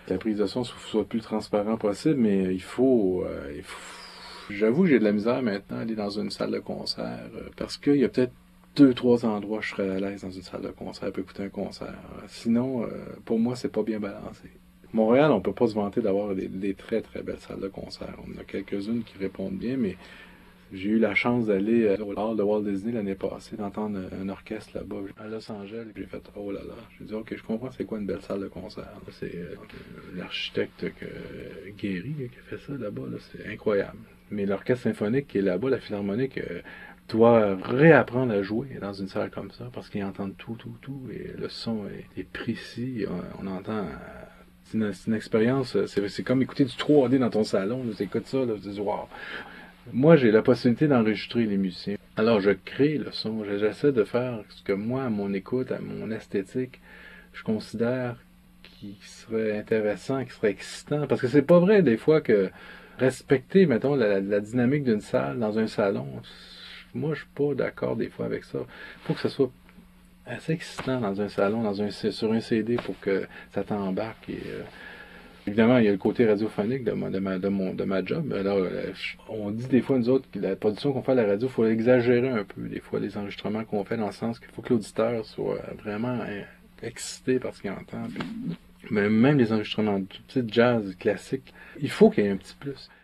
que la prise de son soit le plus transparent possible, mais j'avoue que j'ai de la misère maintenant à aller dans une salle de concert, parce qu'il y a peut-être deux, trois endroits où je serais à l'aise dans une salle de concert pour écouter un concert. Sinon, pour moi, c'est pas bien balancé. Montréal, on peut pas se vanter d'avoir des très très belles salles de concert. On a quelques-unes qui répondent bien, mais j'ai eu la chance d'aller au hall de Walt Disney l'année passée, d'entendre un orchestre là-bas à Los Angeles. J'ai fait oh là là. J'ai dit ok, je comprends c'est quoi une belle salle de concert. C'est l'architecte Guéry qui a fait ça là-bas. Là, c'est incroyable. Mais l'orchestre symphonique qui est là-bas, la philharmonique, doit réapprendre à jouer dans une salle comme ça parce qu'ils entendent tout, tout, tout et le son est précis. On entend. C'est une expérience, c'est comme écouter du 3D dans ton salon. Tu écoutes ça, là, tu dis wow. Moi, j'ai la possibilité d'enregistrer les musiciens. Alors, je crée le son. J'essaie de faire ce que moi, à mon écoute, à mon esthétique, je considère qui serait intéressant, qui serait excitant. Parce que c'est pas vrai, des fois, que respecter, mettons, la dynamique d'une salle dans un salon, moi, je suis pas d'accord des fois avec ça. Il faut que ce soit assez excitant dans un salon, sur un CD pour que ça t'embarque. Évidemment, il y a le côté radiophonique de ma job. Alors, on dit des fois, nous autres, que la production qu'on fait à la radio, il faut exagérer un peu, des fois, les enregistrements qu'on fait, dans le sens qu'il faut que l'auditeur soit vraiment excité par ce qu'il entend. Mais même les enregistrements de jazz classique, il faut qu'il y ait un petit plus.